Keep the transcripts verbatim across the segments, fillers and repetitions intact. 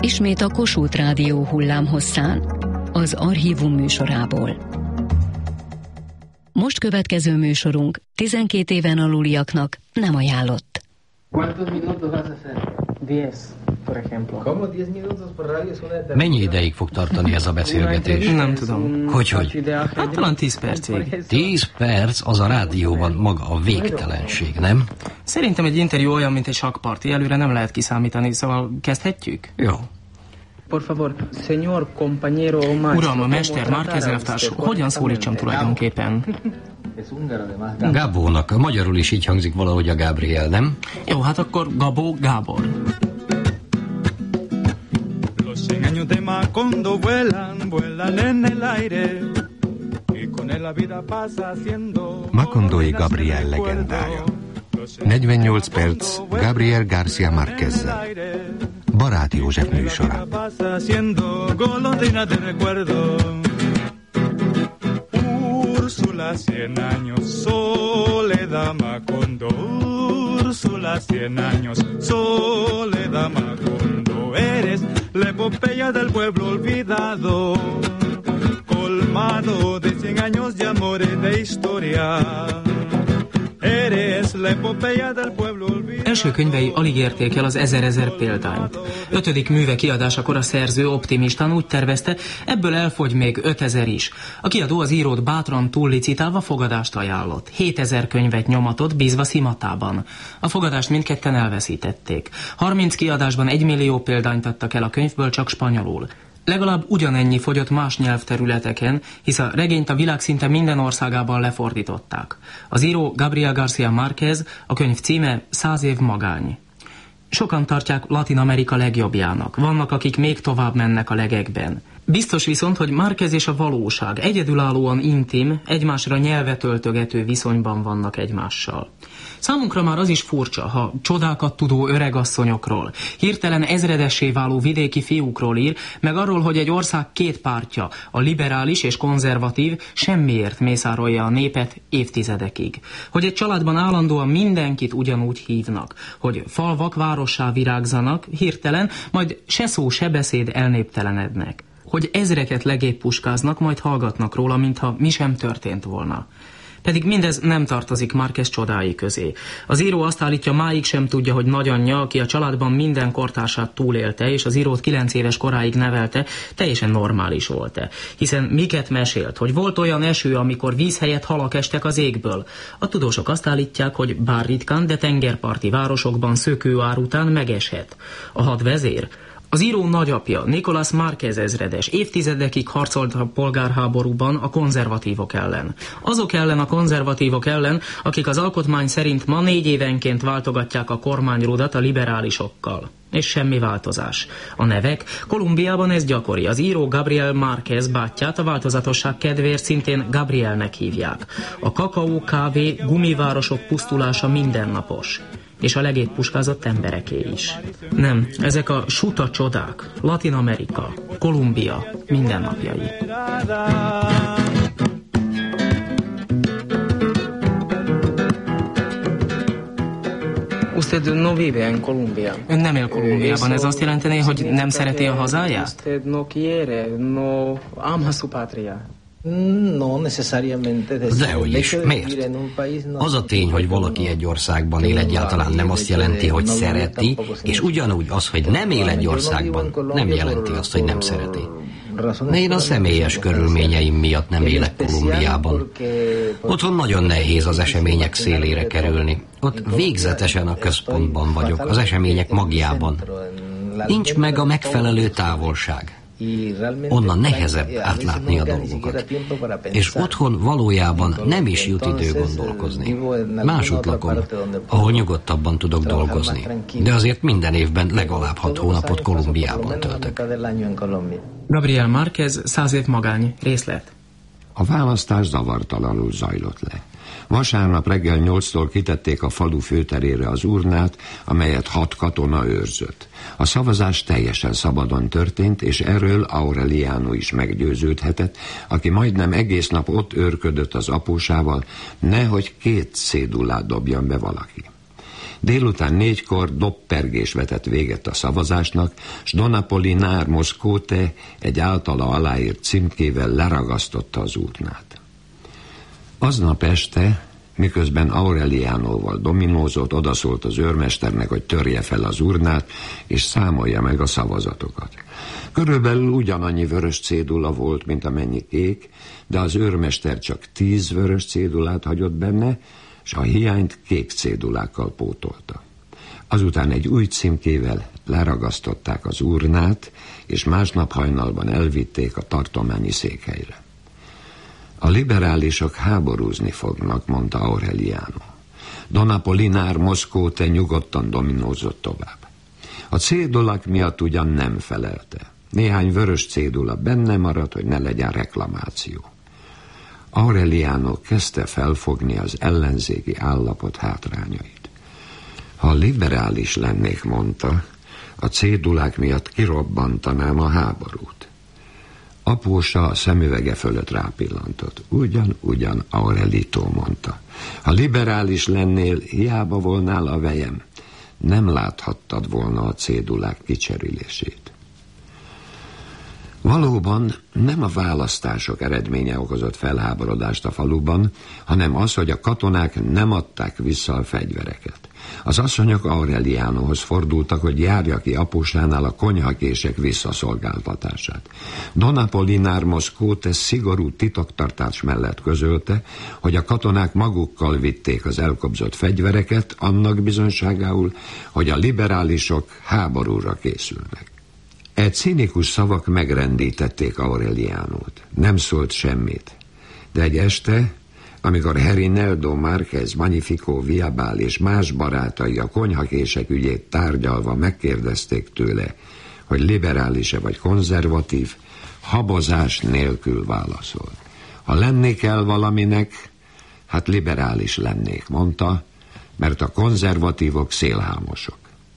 Ismét a Kossuth Rádió hullámhosszán, az Archívum műsorából. Most következő műsorunk tizenkét éven aluliaknak nem ajánlott. Mennyi ideig fog tartani ez a beszélgetés? Nem tudom. Hogyhogy? Hát talán tíz percig. Tíz perc az a rádióban maga a végtelenség, nem? Szerintem egy interjú olyan, mint egy sakkparti. Előre nem lehet kiszámítani, szóval kezdhetjük? Jó. Por favor, señor compañero Márquez. Uram, a mester Márquez elvtárs, hogyan szólítsam tulajdonképpen? Gábónak, magyarul is így hangzik valahogy a Gabriel, nem? Jó, hát akkor Gabó Gábor. Los cien años de Macondo vuelan, vuelan en el aire. Y con él la vida pasa haciendo. Macondói Gabriel legendája. negyvennyolc perc Gabriel García Márquezzel. Barát József műsora. Úrsula cien años, Soledad Macondo. Úrsula cien años, Soledad Macondo. Eres la epopeya del pueblo olvidado, colmado de cien años de amores de historia. Első könyvei alig érték el az ezer-ezer példányt. Ötödik műve kiadásakor a szerző optimistán úgy tervezte, ebből elfogy még ötezer is. A kiadó az írót bátran túllicitálva fogadást ajánlott. hétezer könyvet nyomatott, bízva szimatában. A fogadást mindketten elveszítették. harminc kiadásban egymillió példányt adtak el a könyvből csak spanyolul. Legalább ugyanennyi fogyott más nyelvterületeken, hisz a regényt a világ szinte minden országában lefordították. Az író Gabriel García Márquez, a könyv címe Száz év magány. Sokan tartják Latin Amerika legjobbjának, vannak, akik még tovább mennek a legekben. Biztos viszont, hogy Márquez és a valóság egyedülállóan intim, egymásra nyelvet öltögető viszonyban vannak egymással. Számunkra már az is furcsa, ha csodákat tudó öregasszonyokról, hirtelen ezredessé váló vidéki fiúkról ír, meg arról, hogy egy ország két pártja, a liberális és konzervatív, semmiért mészárolja a népet évtizedekig. Hogy egy családban állandóan mindenkit ugyanúgy hívnak, hogy falvak várossá virágzanak, hirtelen, majd se szó, se beszéd elnéptelenednek. Hogy ezreket legébb puskáznak, majd hallgatnak róla, mintha mi sem történt volna. Pedig mindez nem tartozik Márquez csodái közé. Az író azt állítja, máig sem tudja, hogy nagyanyja, aki a családban minden kortársát túlélte, és az írót kilenc éves koráig nevelte, teljesen normális volt-e. Hiszen miket mesélt, hogy volt olyan eső, amikor víz helyett halak estek az égből. A tudósok azt állítják, hogy bár ritkán, de tengerparti városokban szökőár után megeshet. A hadvezér, az író nagyapja, Nicolás Márquez ezredes évtizedekig harcolt a polgárháborúban a konzervatívok ellen. Azok ellen a konzervatívok ellen, akik az alkotmány szerint ma négy évenként váltogatják a kormányrudat a liberálisokkal. És semmi változás. A nevek? Kolumbiában ez gyakori. Az író Gabriel Márquez bátyját a változatosság kedvéért szintén Gabrielnek hívják. A kakaó, kávé, gumivárosok pusztulása mindennapos. És a legébb puskázott embereké is. Nem, ezek a suta csodák, Latin Amerika, Kolumbia mindennapjai. Usted no vive en Colombia. Ön nem él Kolumbiában, ez azt jelenteni, hogy nem szereti a hazáját? Usted no quiere, no ama su patria. Dehogy is. Miért? Az a tény, hogy valaki egy országban él, egyáltalán nem azt jelenti, hogy szereti, és ugyanúgy az, hogy nem él egy országban, nem jelenti azt, hogy nem szereti. Én a személyes körülményeim miatt nem élek Kolumbiában. Otthon nagyon nehéz az események szélére kerülni. Ott végzetesen a központban vagyok, az események magjában. Nincs meg a megfelelő távolság. Onnan nehezebb átlátni a dolgokat. És otthon valójában nem is jut idő gondolkozni. Másút lakom, ahol nyugodtabban tudok dolgozni. De azért minden évben legalább hat hónapot Kolumbiában töltök. Gabriel Márquez, Száz év magány, részlet. A választás zavartalanul zajlott le. Vasárnap reggel nyolctól kitették a falu főterére az urnát, amelyet hat katona őrzött. A szavazás teljesen szabadon történt, és erről Aureliano is meggyőződhetett, aki majdnem egész nap ott őrködött az apósával, nehogy két cédulát dobjan be valaki. Délután négykor dobpergés vetett véget a szavazásnak, s Don Apollinaire Moscote egy általa aláírt címkével leragasztotta az urnát. Aznap este, miközben Aurelianoval dominózott, odaszólt az őrmesternek, hogy törje fel az urnát, és számolja meg a szavazatokat. Körülbelül ugyanannyi vörös cédula volt, mint amennyi kék, de az őrmester csak tíz vörös cédulát hagyott benne, és a hiányt kék cédulákkal pótolta. Azután egy új címkével leragasztották az urnát, és másnap hajnalban elvitték a tartományi székhelyre. A liberálisok háborúzni fognak, mondta Aureliano. Don Apollinaire Moscote nyugodtan dominózott tovább. A cédulák miatt ugyan nem felelte. Néhány vörös cédula benne maradt, hogy ne legyen reklamáció. Aureliano kezdte felfogni az ellenzéki állapot hátrányait. Ha liberális lennék, mondta, a cédulák miatt kirobbantanám a háborút. Apósa a szemüvege fölött rápillantott. Ugyan, ugyan, Aurelito, mondta. Ha liberális lennél, hiába volnál a vejem. Nem láthattad volna a cédulák kicserélését. Valóban nem a választások eredménye okozott felháborodást a faluban, hanem az, hogy a katonák nem adták vissza a fegyvereket. Az asszonyok Aurelianohoz fordultak, hogy járja ki apósánál a konyhakések visszaszolgáltatását. Don Apollinaire Moscote szigorú titoktartás mellett közölte, hogy a katonák magukkal vitték az elkobzott fegyvereket, annak bizonyságául, hogy a liberálisok háborúra készülnek. E cinikus szavak megrendítették Aurelianót. Nem szólt semmit. De egy este, amikor Herineldo Márquez, Magnifico Viabal és más barátai a konyhakések ügyét tárgyalva megkérdezték tőle, hogy liberális-e vagy konzervatív, habozás nélkül válaszol. Ha lenni kell valaminek, hát liberális lennék, mondta, mert a konzervatívok szélhámosok.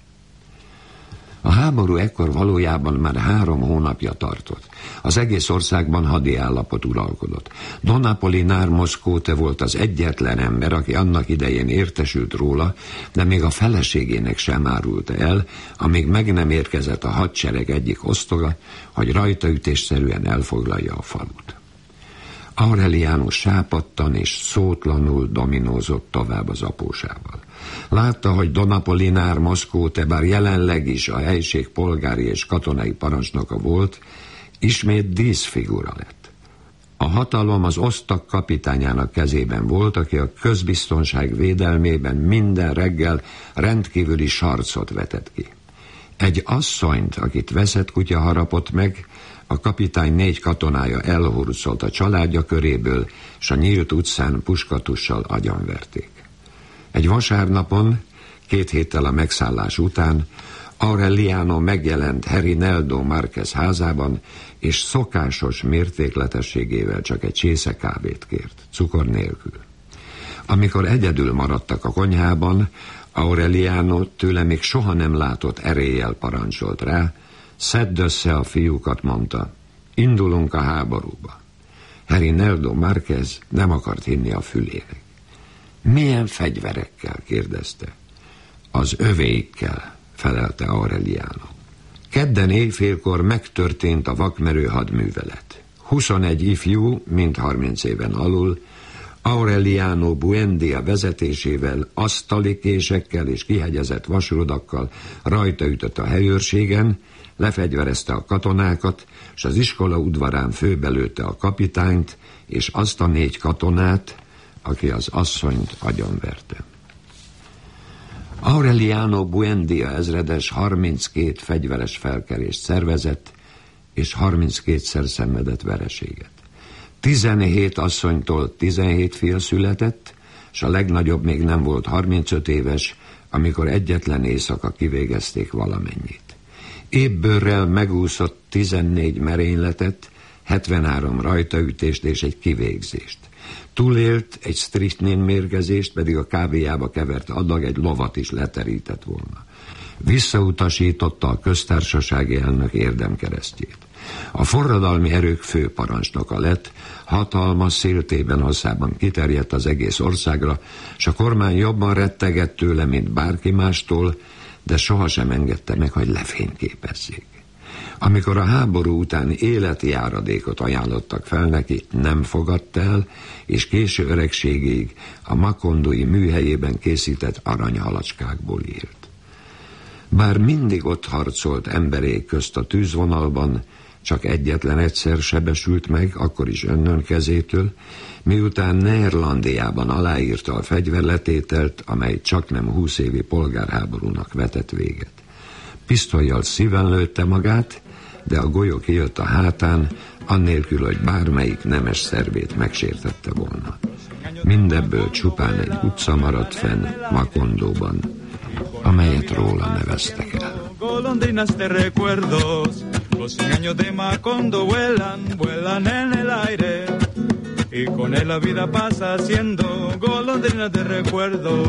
A háború ekkor valójában már három hónapja tartott. Az egész országban hadi állapot uralkodott. Don Apollinaire Moscote volt az egyetlen ember, aki annak idején értesült róla, de még a feleségének sem árulta el, amíg meg nem érkezett a hadsereg egyik osztoga, hogy rajtaütésszerűen elfoglalja a falut. Aureliano sápadtan és szótlanul dominózott tovább az apósával. Látta, hogy Don Apollinaire Moscote, bár jelenleg is a helység polgári és katonai parancsnoka volt, ismét díszfigura lett. A hatalom az osztag kapitányának kezében volt, aki a közbiztonság védelmében minden reggel rendkívüli sarcot vetett ki. Egy asszonyt, akit veszett kutya harapott meg, a kapitány négy katonája elhurcolt a családja köréből, s a nyílt utcán puskatussal agyonverték. Egy vasárnapon, két héttel a megszállás után, Aureliano megjelent Herineldo Márquez házában, és szokásos mértékletességével csak egy csésze kávét kért, cukor nélkül. Amikor egyedül maradtak a konyhában, Aureliano tőle még soha nem látott eréllyel parancsolt rá, szedd össze a fiúkat, mondta, indulunk a háborúba. Herineldo Márquez nem akart hinni a fülének. Milyen fegyverekkel? kérdezte. Az övéikkel, felelte Aureliano. Kedden éjfélkor megtörtént a vakmerő hadművelet. huszonegy ifjú, mind harminc éven alul, Aureliano Buendia vezetésével, asztalikésekkel és kihegyezett vasrudakkal rajtaütött a helyőrségen, lefegyverezte a katonákat, és az iskola udvarán főbelőtte a kapitányt, és azt a négy katonát, aki az asszonyt agyonverte. Aureliano Buendia ezredes harminckét fegyveres felkerést szervezett, és harminckétszer szenvedett vereséget. tizenhét asszonytól tizenhét fia született, és a legnagyobb még nem volt harmincöt éves, amikor egyetlen éjszaka kivégezték valamennyit. Épbőrrel megúszott tizennégy merényletet, hetvenhárom rajtaütést és egy kivégzést. Túlélt egy strychnin mérgezést, pedig a kávéjába kevert adag egy lovat is leterített volna. Visszautasította a köztársasági elnök érdemkeresztjét. A forradalmi erők főparancsnoka lett, hatalma széltében hosszában kiterjedt az egész országra, s a kormány jobban rettegett tőle, mint bárki mástól, de sohasem engedte meg, hogy lefényképezzék. Amikor a háború utáni életi járadékot ajánlottak fel neki, nem fogadta el, és késő öregségéig a makondói műhelyében készített aranyhalacskákból élt. Bár mindig ott harcolt emberék közt a tűzvonalban, csak egyetlen egyszer sebesült meg, akkor is önnön kezétől, miután Neerlandiában aláírta a fegyverletételt, amely csaknem húsz évi polgárháborúnak vetett véget. Pisztollyal szíven lőtte magát, de a golyó kijött a hátán, annélkül, hogy bármelyik nemes szervét megsértette volna. Mindebből csupán egy utca maradt fenn Makondóban, amelyet róla neveztek el. Golondrinas de recuerdos, los cien años de Macondo vuelan, vuelan en el aire, y con él la vida pasa siendo golondrinas de recuerdo.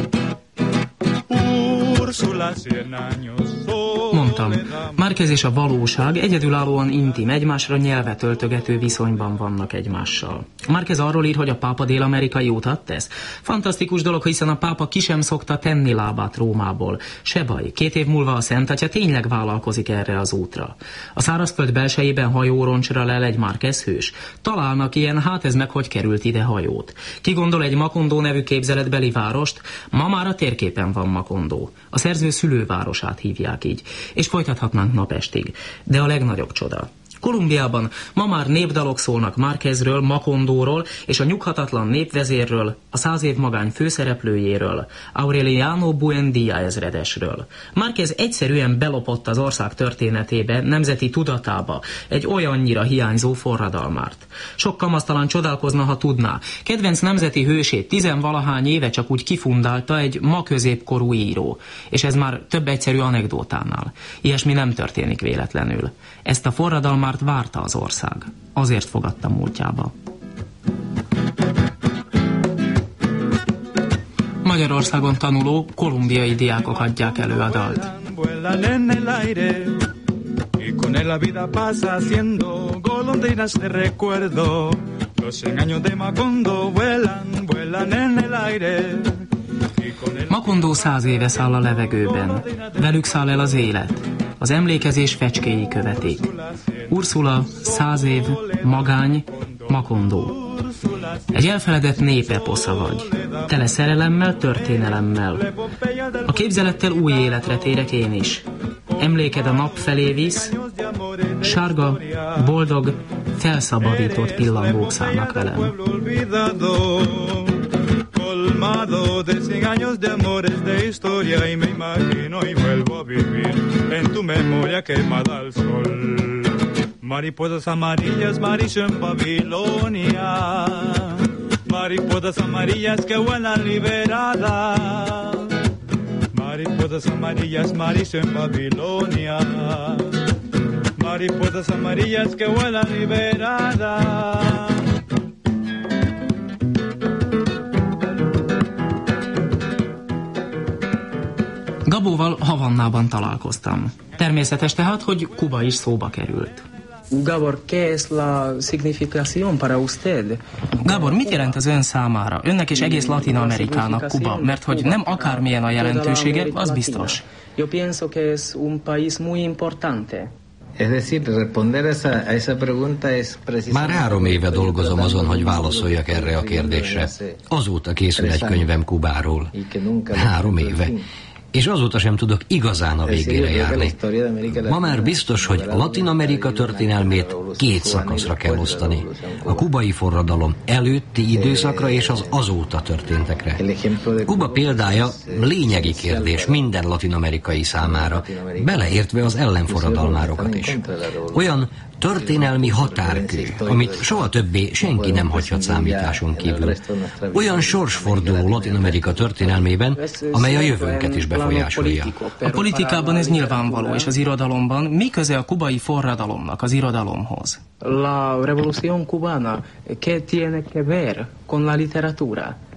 Úrsula cien años. Mondtam, Márquez és a valóság egyedülállóan intim, egymásra nyelvet öltögető viszonyban vannak egymással. Márquez arról ír, hogy a pápa dél-amerikai utat tesz. Fantasztikus dolog, hiszen a pápa ki sem szokta tenni lábát Rómából. Se baj, két év múlva a Szent Atya tényleg vállalkozik erre az útra. A szárazföld belsejében hajóroncsra lel egy Márquez hős. Találnak ilyen, hát ez meg hogy került ide hajót. Ki gondol egy Makondó nevű képzeletbeli várost? Ma már a térképen van Makondó. A szerző szülővárosát hívják így, és folytathatnánk napestig. De a legnagyobb csoda. Kolumbiában ma már népdalok szólnak Márquezről, Makondóról és a nyughatatlan népvezérről, a száz év magány főszereplőjéről, Aureliano Buendía ezredesről. Márquez egyszerűen belopott az ország történetébe, nemzeti tudatába egy olyannyira hiányzó forradalmárt. Sok kamasztalan csodálkozna, ha tudná. Kedvenc nemzeti hősét tizenvalahány éve csak úgy kifundálta egy ma középkorú író. És ez már több egyszerű anekdótánál. Ilyesmi nem történik véletlenül. Ezt a forradalmát várta az ország. Azért fogadta múltjába. Magyarországon tanuló kolumbiai diákok adják elő a dalt. Makondó száz éve száll a levegőben. Velük száll el az élet. Az emlékezés fecskéi követik. Ursula, száz év, magány, Makondó. Egy elfeledett népeposza vagy. Tele szerelemmel, történelemmel. A képzelettel új életre térek én is. Emléked a nap felé visz, sárga, boldog, felszabadított pillangók szállnak velem. Colmado de cien años de amores de historia y me imagino y vuelvo a vivir en tu memoria quemada al sol. Mariposas amarillas, maricho en Babilonia. Mariposas amarillas que vuelan liberadas. Mariposas amarillas, maricho en Babilonia. Mariposas amarillas que vuelan liberadas. Gabóval Havannában találkoztam. Természetes tehát, hogy Kuba is szóba került. Gábor, ¿qué es la significación para usted? Gábor, mit jelent az ön számára, önnek és egész Latin Amerikának Kuba? Mert hogy nem akármilyen a jelentősége, az biztos. Yo pienso que es un país muy importante. Már három éve dolgozom azon, hogy válaszoljak erre a kérdésre. Azóta készül egy könyvem Kubáról. Három éve. És azóta sem tudok igazán a végére járni. Ma már biztos, hogy Latin Amerika történelmét két szakaszra kell osztani. A kubai forradalom előtti időszakra és az azóta történtekre. Kuba példája lényegi kérdés minden latin-amerikai számára, beleértve az ellenforradalmárokat is. Olyan történelmi határkő, amit soha többé senki nem hagyhat számításon kívül. Olyan sorsforduló Latin-Amerika történelmében, amely a jövőnket is befolyásolja. A politikában ez nyilvánvaló, és az irodalomban mi köze a kubai forradalomnak az irodalomhoz? La revolución cubana, ¿qué tiene que ver con la literatura?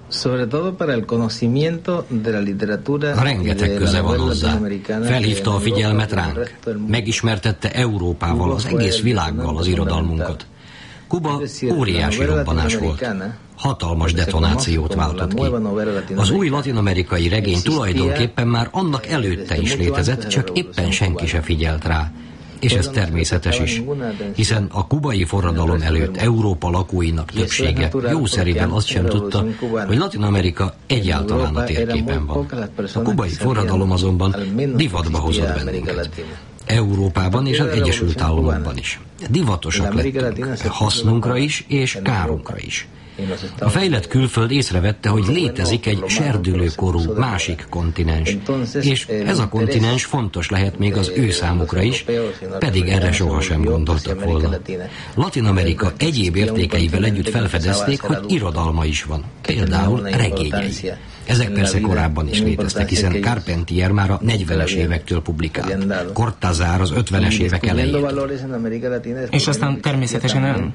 Rengeteg köze van hozzá. Felhívta a figyelmet ránk. Megismertette Európával, az egész világgal az irodalmunkat. Kuba óriási robbanás volt. Hatalmas detonációt váltott ki. Az új latin-amerikai regény tulajdonképpen már annak előtte is létezett, csak éppen senki se figyelt rá. És ez természetes is, hiszen a kubai forradalom előtt Európa lakóinak többsége jószerivel azt sem tudta, hogy Latin-Amerika egyáltalán a térképen van. A kubai forradalom azonban divatba hozott bennünket. Európában és az Egyesült Államokban is. Divatosak lettünk, hasznunkra is és kárunkra is. A fejlett külföld észrevette, hogy létezik egy serdülőkorú másik kontinens, és ez a kontinens fontos lehet még az ő számukra is, pedig erre sohasem gondoltak volna. Latin-Amerika egyéb értékeivel együtt felfedezték, hogy irodalma is van, például regényei. Ezek persze korábban is léteztek, hiszen Carpentier már a negyvenes évektől publikált, Cortázar az ötvenes évek elején. És aztán természetesen ön?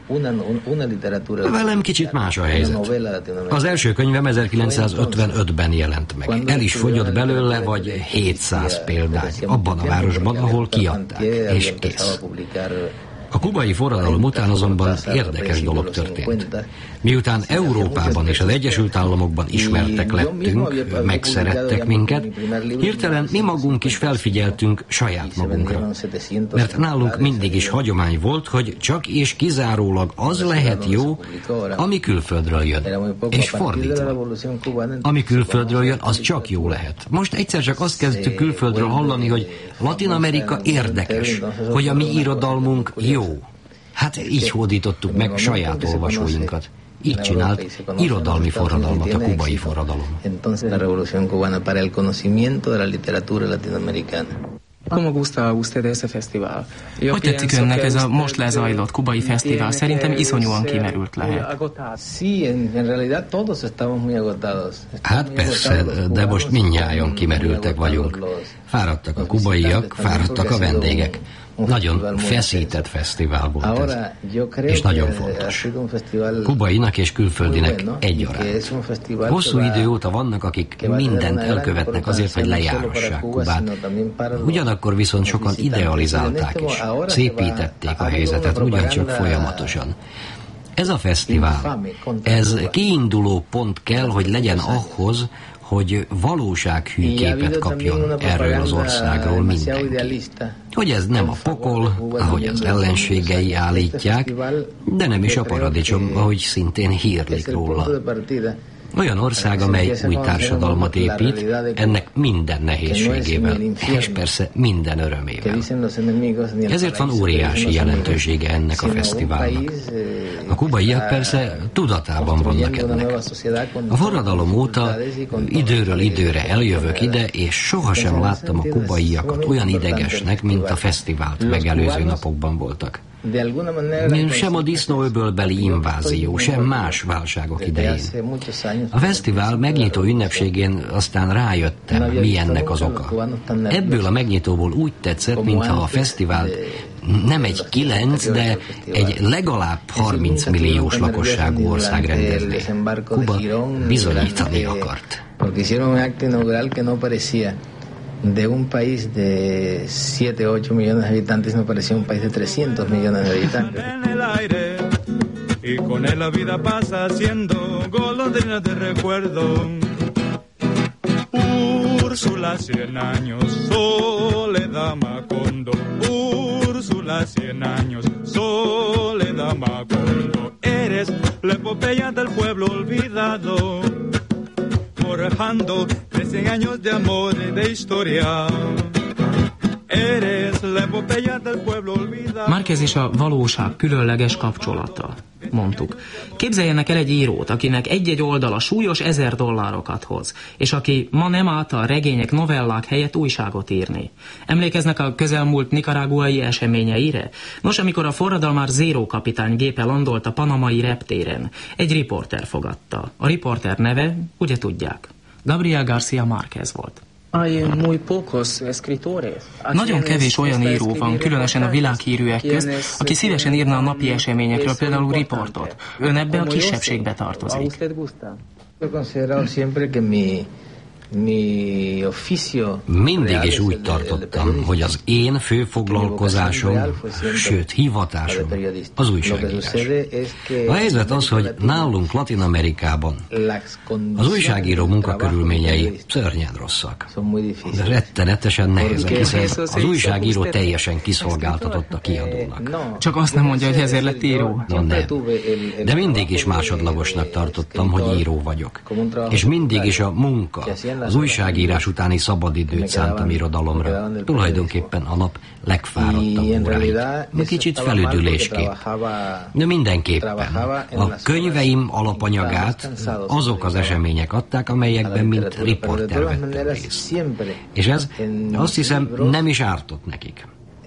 Velem kicsit más a helyzet. Az első könyvem ezerkilencszázötvenötben jelent meg. El is fogyott belőle vagy hétszáz példány, abban a városban, ahol kiadták, és kész. A kubai forradalom után azonban érdekes dolog történt. Miután Európában és az Egyesült Államokban ismertek lettünk, megszerettek minket, hirtelen mi magunk is felfigyeltünk saját magunkra. Mert nálunk mindig is hagyomány volt, hogy csak és kizárólag az lehet jó, ami külföldről jön. És fordítva. Ami külföldről jön, az csak jó lehet. Most egyszer csak azt kezdtük külföldről hallani, hogy Latin-Amerika érdekes, hogy a mi irodalmunk jó. Hát így hódítottuk meg saját olvasóinkat. Így csinált irodalmi forradalmat a kubai forradalom. Hogy tetszik önnek ez a most lezajlott kubai fesztivál? Szerintem iszonyúan kimerült lehet. Hát persze, de most mindnyájan kimerültek vagyunk. Fáradtak a kubaiak, fáradtak a vendégek. Nagyon feszített fesztivál volt ez, és nagyon fontos. Kubainak és külföldinek egyaránt. Hosszú idő óta vannak, akik mindent elkövetnek azért, hogy lejárassák Kubát. Ugyanakkor viszont sokan idealizálták is, szépítették a helyzetet, ugyancsak folyamatosan. Ez a fesztivál, ez kiinduló pont kell, hogy legyen ahhoz, hogy valósághű képet kapjon erről az országról mindenki. Hogy ez nem a pokol, ahogy az ellenségei állítják, de nem is a paradicsom, ahogy szintén hírlik róla. Olyan ország, amely új társadalmat épít, ennek minden nehézségével, és persze minden örömével. Ezért van óriási jelentősége ennek a fesztiválnak. A kubaiak persze tudatában vannak ennek. A forradalom óta időről időre eljövök ide, és sohasem láttam a kubaiakat olyan idegesnek, mint a fesztivált megelőző napokban voltak. Sem a disznóöbölbeli invázió, sem más válságok idején. A fesztivál megnyitó ünnepségén aztán rájöttem, mi ennek az oka. Ebből a megnyitóból úgy tetszett, mintha a fesztivál nem egy kilenc, de egy legalább harminc milliós lakosságú ország rendezné. Kuba bizonyítani akart. De un país de siete a ocho millones de habitantes no parecía un país de trescientos millones de habitantes. Y con él la vida pasa siendo golondrina de recuerdo. Úrsula, cien años, Soledad Macondo. Úrsula, cien años, Soledad Macondo. Eres la epopeya del pueblo olvidado, forjando de cien años de amor y de historia. Eres la epopeya del pueblo olvidado. Márquez és a valóság különleges kapcsolata, mondtuk. Képzeljenek el egy írót, akinek egy-egy oldala súlyos ezer dollárokat hoz, és aki ma nem állta a regények, novellák helyett újságot írni. Emlékeznek a közelmúlt nicaraguai eseményeire? Nos, amikor a forradalmár Zero kapitány gépe landolt a panamai reptéren, egy riporter fogadta. A riporter neve, ugye tudják, Gabriel García Márquez volt. Nagyon kevés olyan író van, különösen a világhírűek közt, aki szívesen írna a napi eseményekről, például riportot. Ön ebbe a kisebbségbe tartozik. Mindig is úgy tartottam, hogy az én fő foglalkozásom, sőt hivatásom az újságírás. A helyzet az, hogy nálunk Latin-Amerikában az újságíró munkakörülményei szörnyen rosszak. De rettenetesen nehezek, hiszen az újságíró teljesen kiszolgáltatott a kiadónak. Csak azt nem mondja, hogy ezért lett író. No, nem. De mindig is másodlagosnak tartottam, hogy író vagyok. És mindig is a munka, az újságírás utáni szabadidőt szántam irodalomra. Tulajdonképpen a nap legfáradtabb óráig. Kicsit felüdülésképp. De mindenképpen. A könyveim alapanyagát azok az események adták, amelyekben mint riporter vettem részt. És ez azt hiszem nem is ártott nekik.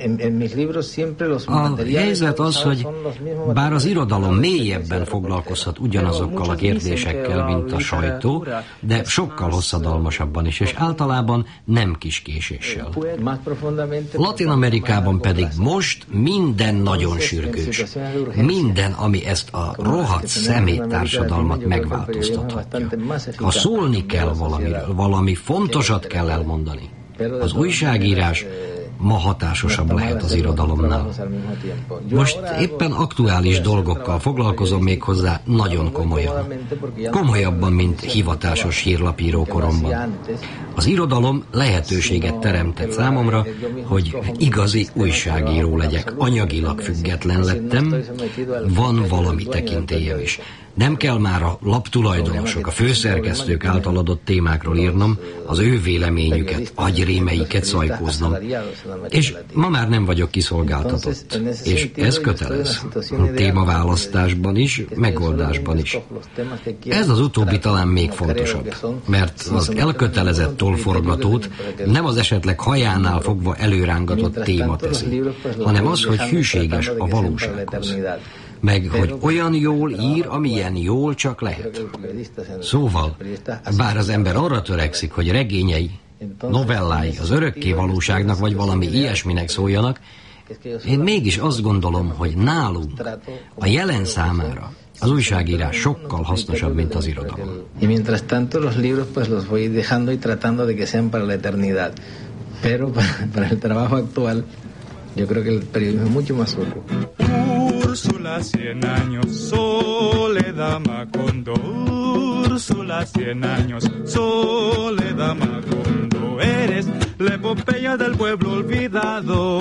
A helyzet az, hogy bár az irodalom mélyebben foglalkozhat ugyanazokkal a kérdésekkel, mint a sajtó, de sokkal hosszadalmasabban is, és általában nem kis késéssel. Latin-Amerikában pedig most minden nagyon sürgős. Minden, ami ezt a rohadt szeméttársadalmat megváltoztathatja. Ha szólni kell valamiről, valami fontosat kell elmondani, az újságírás ma hatásosabb lehet az irodalomnál. Most éppen aktuális dolgokkal foglalkozom, még hozzá nagyon komolyan. Komolyabban, mint hivatásos hírlapíró koromban. Az irodalom lehetőséget teremtett számomra, hogy igazi újságíró legyek. Anyagilag független lettem, van valami tekintélyem is. Nem kell már a laptulajdonosok, a főszerkesztők által adott témákról írnom, az ő véleményüket, agyrémeiket szajkóznom. És ma már nem vagyok kiszolgáltatott. És ez kötelez. Témaválasztásban is, megoldásban is. Ez az utóbbi talán még fontosabb, mert az elkötelezett tollforgatót nem az esetleg hajánál fogva előrángatott téma teszi, hanem az, hogy hűséges a valósághoz. Meg, hogy olyan jól ír, amilyen jól csak lehet. Szóval, bár az ember arra törekszik, hogy regényei, novellái az örökké valóságnak vagy valami ilyesminek szóljanak, én mégis azt gondolom, hogy nálunk, a jelen számára, az újságírás sokkal hasznosabb, mint az irodalom. Y mientras tanto los libros pues los voy dejando y tratando de que sean para la eternidad. Pero para el trabajo actual, yo creo que el periodismo es mucho más útil. Úrsula, cien años, Soledad Macondo. Úrsula, cien años, Soledad Macondo. Eres la epopeya del pueblo olvidado,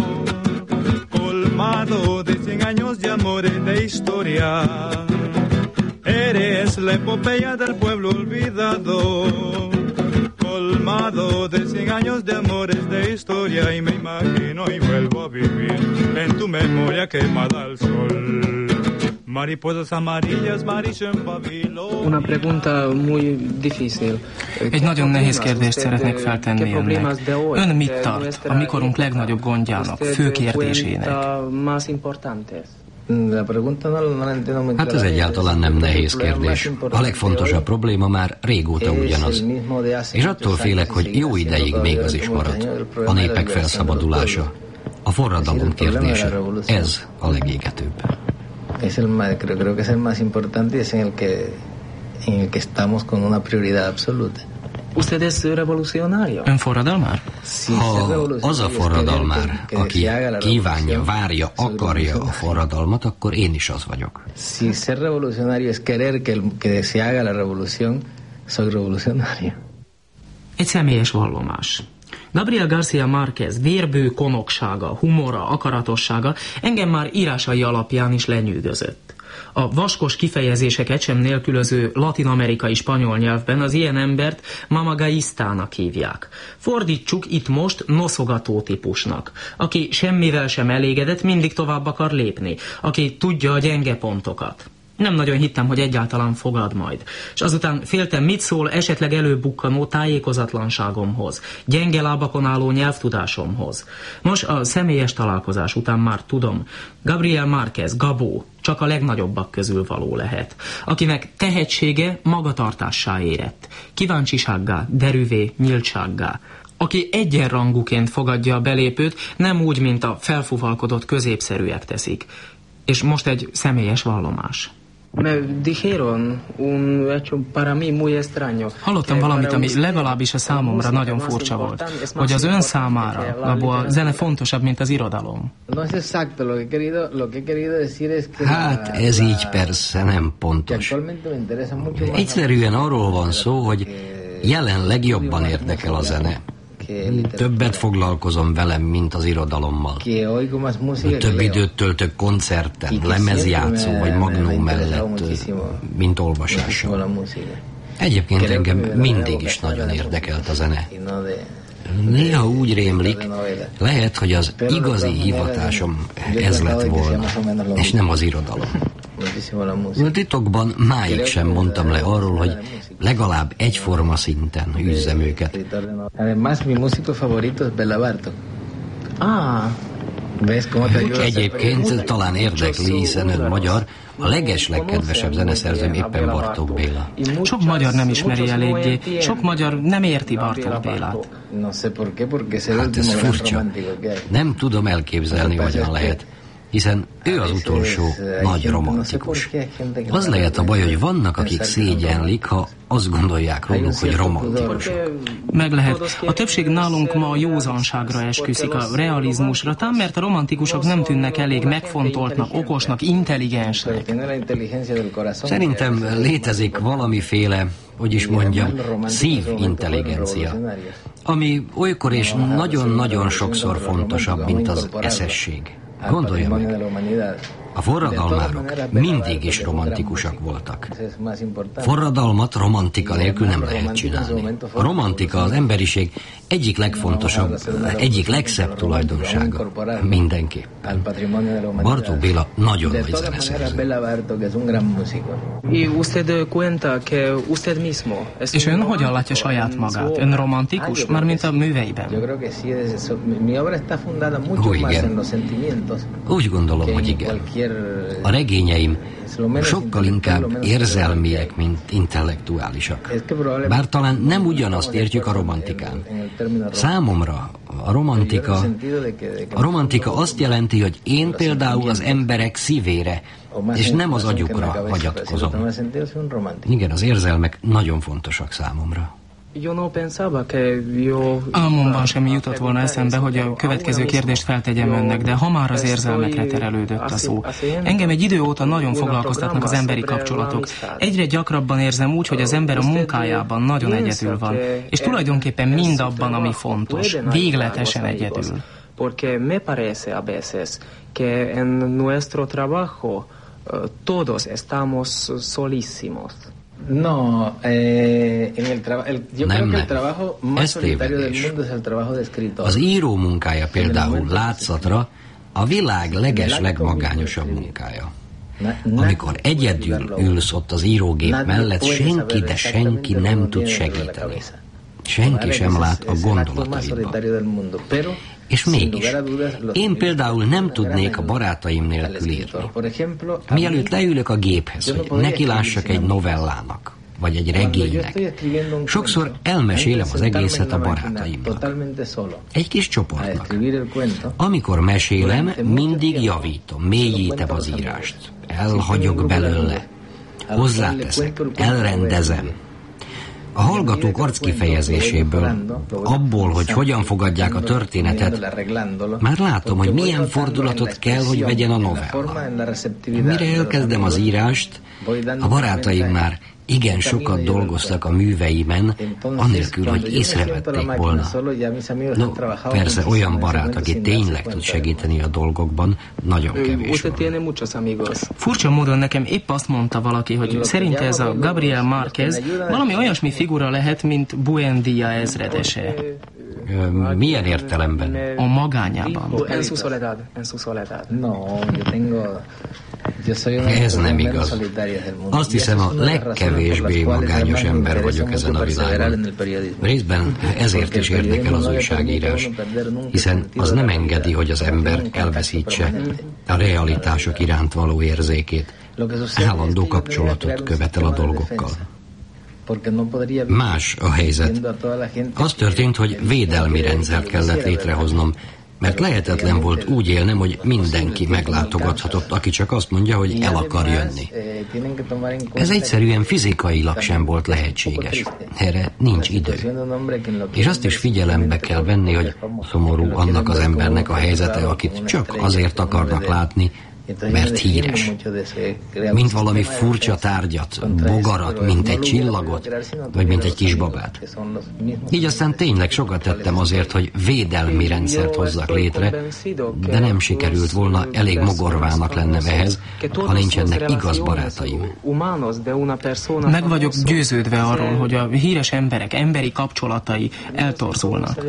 colmado de cien años de amores de historia. Eres la epopeya del pueblo olvidado, colmado de cien años de amores de historia, y me imagino y vuelvo a vivir en tu memoria quemada al sol. Mariposas amarillas, maricho en Babilón. Una pregunta muy difícil. Egy nagyon nehéz kérdést szeretnék feltenni önnek. Ön mit tart a mikorunk legnagyobb gondjának, fő kérdésének? Hát ez egyáltalán nem nehéz kérdés. A legfontosabb probléma már régóta ugyanaz. És attól félek, hogy jó ideig még az is marad. A népek felszabadulása. A forradalom kérdése. Ez a legégetőbb. Es el más, creo, creo que es el más importante y es en el que en el que estamos con una prioridad absoluta. ¿Usted es revolucionario? Ön forradalmár? Ha az a forradalmár, aki kívánja, várja, akarja a forradalmat, akkor én is az vagyok. Si ser revolucionario es querer que, que se haga la revolución, soy revolucionario. Egy személyes vallomás. Gabriel García Márquez vérbő konoksága, humora, akaratossága engem már írásai alapján is lenyűgözött. A vaskos kifejezéseket sem nélkülöző latin-amerikai spanyol nyelvben az ilyen embert mamagaistának hívják. Fordítsuk itt most noszogató típusnak, aki semmivel sem elégedett, mindig tovább akar lépni, aki tudja a gyenge pontokat. Nem nagyon hittem, hogy egyáltalán fogad majd. És azután féltem, mit szól esetleg előbukkanó tájékozatlanságomhoz, gyenge lábakon álló nyelvtudásomhoz. Nos, a személyes találkozás után már tudom, Gabriel Márquez, Gabó, csak a legnagyobbak közül való lehet, akinek tehetsége magatartássá érett, kíváncsisággá, derűvé, nyíltsággá, aki egyenrangúként fogadja a belépőt, nem úgy, mint a felfúvalkodott középszerűek teszik. És most egy személyes vallomás. Hallottam valamit, ami legalábbis a számomra nagyon furcsa volt, hogy az ön számára abból a zene fontosabb, mint az irodalom. Hát ez így persze nem pontos. Egyszerűen arról van szó, hogy jelenleg jobban érdekel a zene. Többet foglalkozom velem, mint az irodalommal. Több időt töltök koncerten, lemezjátszó vagy magnó mellett, mint olvasással. Egyébként engem mindig is nagyon érdekelt a zene. Néha úgy rémlik, lehet, hogy az igazi hivatásom ez lett volna, és nem az irodalom. Titokban máig sem mondtam le arról, hogy legalább egyforma szinten űzzem őket. Egyébként talán érdekli, hiszen ön magyar, a legeslegkedvesebb zeneszerzőm éppen Bartók Béla. Sok magyar nem ismeri eléggé, sok magyar nem érti Bartók Bélát. Hát ez furcsa. Nem tudom elképzelni, hogyan lehet. Hiszen ő az utolsó nagy romantikus. Az lehet a baj, hogy vannak, akik szégyenlik, ha azt gondolják róluk, hogy romantikusok. Meg lehet. A többség nálunk ma a józanságra esküszik, a realizmusra, tám mert a romantikusok nem tűnnek elég megfontoltnak, okosnak, intelligensnek. Szerintem létezik valamiféle, hogy is mondjam, szívintelligencia, ami olykor és nagyon-nagyon sokszor fontosabb, mint az eszesség. Gondolja meg, a forradalmárok mindig is romantikusak voltak. Forradalmat romantika nélkül nem lehet csinálni. A romantika az emberiség egyik legfontosabb, egyik legszebb tulajdonsága mindenképpen. Bartók Béla nagyon nagy zeneszerző. És ön hogyan látja saját magát? Ön romantikus? Mármint a műveiben? Ó, igen. Úgy gondolom, hogy igen. A regényeim sokkal inkább érzelmiek, mint intellektuálisak. Bár talán nem ugyanazt értjük a romantikán. Számomra a romantika, a romantika azt jelenti, hogy én például az emberek szívére, és nem az agyukra hagyatkozom. Igen, az érzelmek nagyon fontosak számomra. Álmomban sem jutott volna eszembe, hogy a következő kérdést feltegyem önnek, de ha már az érzelmekre terelődött a szó. Engem egy idő óta nagyon foglalkoztatnak az emberi kapcsolatok. Egyre gyakrabban érzem úgy, hogy az ember a munkájában nagyon egyedül van, és tulajdonképpen mindabban, ami fontos, végletesen egyedül. Porque me parece a veces que en nuestro trabajo todos estamos solísimos. No, eh, en el trabajo, yo nem, creo que el nem. trabajo más solitario del mundo es el trabajo de escritor. Az író munkája például látszatra a világ leges legmagányosabb munkája. Amikor egyedül ülsz ott az írógép mellett, senki, de senki nem tud segíteni. Senki sem lát a gondolataidban. És mégis, én például nem tudnék a barátaim nélkül írni. Mielőtt leülök a géphez, hogy nekilássak egy novellának, vagy egy regénynek, sokszor elmesélem az egészet a barátaimnak. Egy kis csoportnak. Amikor mesélem, mindig javítom, mélyítem az írást. Elhagyok belőle, hozzáteszek, elrendezem. A hallgatók arckifejezéséből, abból, hogy hogyan fogadják a történetet, már látom, hogy milyen fordulatot kell, hogy vegyen a novella. Mire elkezdem az írást, a barátaim már igen sokat dolgoztak a műveimen, anélkül, hogy észrevették volna. No, persze olyan barát, aki tényleg tud segíteni a dolgokban, nagyon kevés van. Furcsa módon nekem épp azt mondta valaki, hogy szerinte ez a Gabriel Márquez valami olyasmi figura lehet, mint Buendía ezredese. Milyen értelemben? A magányában. Ez nem igaz. Azt hiszem, a legkevésbé magányos ember vagyok ezen a világon. Részben ezért is érdekel az újságírás, hiszen az nem engedi, hogy az ember elveszítse a realitások iránt való érzékét. Állandó kapcsolatot követel a dolgokkal. Más a helyzet. Az történt, hogy védelmi rendszert kellett létrehoznom, Mert lehetetlen volt úgy élnem, hogy mindenki meglátogathatott, aki csak azt mondja, hogy el akar jönni. Ez egyszerűen fizikailag sem volt lehetséges. Erre nincs idő. És azt is figyelembe kell venni, hogy szomorú annak az embernek a helyzete, akit csak azért akarnak látni, mert híres. Mint valami furcsa tárgyat, bogarat, mint egy csillagot, vagy mint egy kisbabát. Így aztán tényleg sokat tettem azért, hogy védelmi rendszert hozzak létre, de nem sikerült volna, elég mogorvának lennem ehhez, ha nincsenek igaz barátaim. Meg vagyok győződve arról, hogy a híres emberek emberi kapcsolatai eltorzulnak.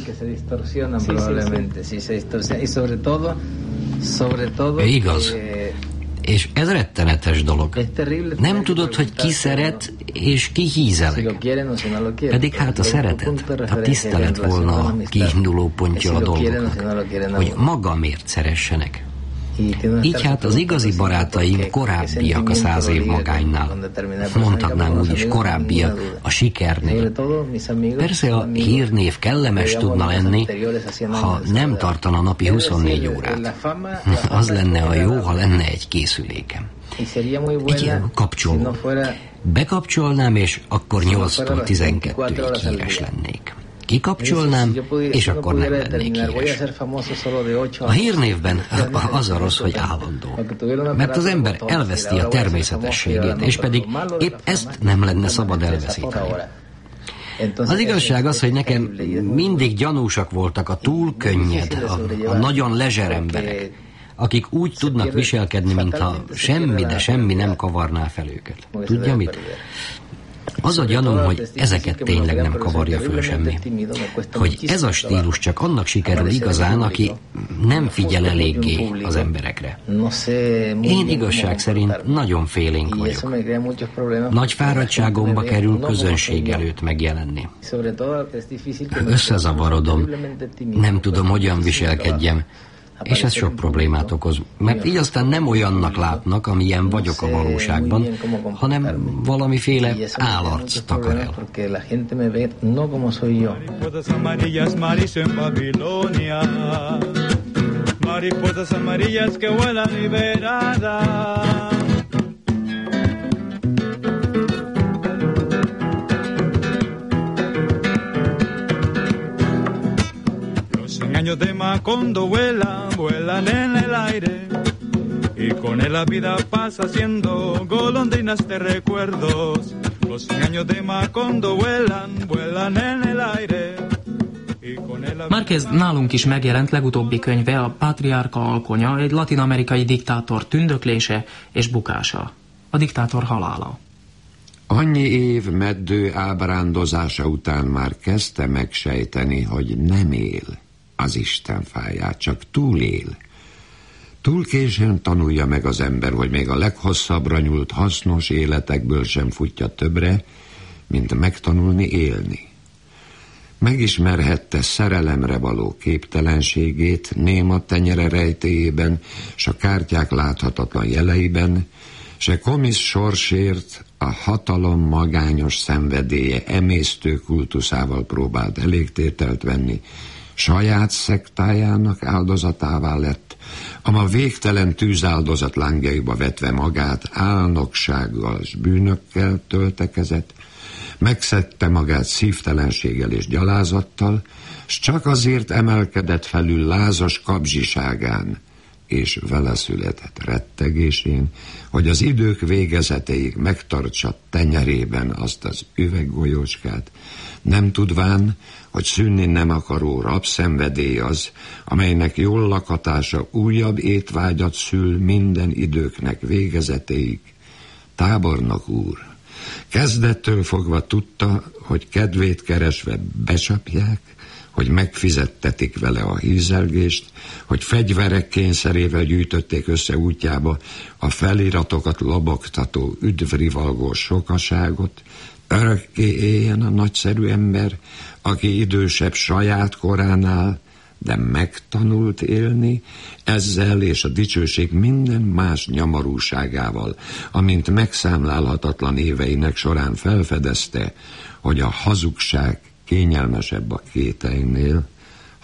Igaz. És ez rettenetes dolog. Nem tudod, hogy ki szeret és ki hízeleg. Pedig hát a szeretet, a tisztelet volna a kiinduló pontja a dolgoknak, hogy magamért szeressenek. Így hát az igazi barátaim korábbiak a száz év magánynál. Mondhatnám úgy is korábbiak a sikernél. Persze a hírnév kellemes tudna lenni, ha nem tartana napi huszonnégy órát. Az lenne a jó, ha lenne egy készülékem. Egy ilyen kapcsoló. Bekapcsolnám, és akkor nyolctól tizenkettőig híres lennék. Kikapcsolnám, és akkor nem lennék híres. A hírnévben az a rossz, hogy állandó. Mert az ember elveszti a természetességét, és pedig épp ezt nem lenne szabad elveszíteni. Az igazság az, hogy nekem mindig gyanúsak voltak a túl könnyed, a, a nagyon lezser emberek, akik úgy tudnak viselkedni, mintha semmi, de semmi nem kavarná fel őket. Tudja mit? Az a gyanúm, hogy ezeket tényleg nem kavarja föl semmi. Hogy ez a stílus csak annak sikerül igazán, aki nem figyel eléggé az emberekre. Én igazság szerint nagyon félénk vagyok. Nagy fáradtságomba kerül közönség előtt megjelenni. Összezavarodom, nem tudom, hogyan viselkedjem, és ez sok problémát okoz, mert így aztán nem olyannak látnak, amilyen vagyok a valóságban, hanem valamiféle állarc takar el. Años de Macondo vuelan, vuelan en el aire y con él la vida pasa siendo golondrinas de recuerdos. Los años de Macondo vuelan, vuelan en el aire. Márquez nálunk is megjelent legutóbbi könyve, a Pátriárka alkonya, egy latin-amerikai diktátor tündöklése és bukása. A diktátor halála. Annyi év meddő ábrándozása után már kezdte megsejteni, hogy nem él az Isten fáját, csak túlél. Túl későn tanulja meg az ember, hogy még a leghosszabbra nyúlt hasznos életekből sem futja többre, mint megtanulni élni. Megismerhette szerelemre való képtelenségét néma tenyere rejtéjében, s a kártyák láthatatlan jeleiben, se komisz sorsért a hatalom magányos szenvedélye emésztő kultuszával próbált elégtételt venni, saját szektájának áldozatává lett, ama végtelen tűzáldozat lángjaiba vetve magát álnoksággal s bűnökkel töltekezett, megszedte magát szívtelenséggel és gyalázattal, s csak azért emelkedett felül lázas kabzsiságán és vele született rettegésén, hogy az idők végezetéig megtartsa tenyerében azt az üveggolyócskát, nem tudván, hogy szűnni nem akaró rabszenvedély az, amelynek jól lakatása újabb étvágyat szül minden időknek végezetéig. Tábornok úr, kezdettől fogva tudta, hogy kedvét keresve becsapják, hogy megfizettetik vele a hízelgést, hogy fegyverek kényszerével gyűjtötték össze útjába a feliratokat lobogtató üdvrivalgós sokaságot, örökké éljen a nagyszerű ember, aki idősebb saját koránál, de megtanult élni, ezzel és a dicsőség minden más nyomorúságával, amint megszámlálhatatlan éveinek során felfedezte, hogy a hazugság kényelmesebb a kételynél,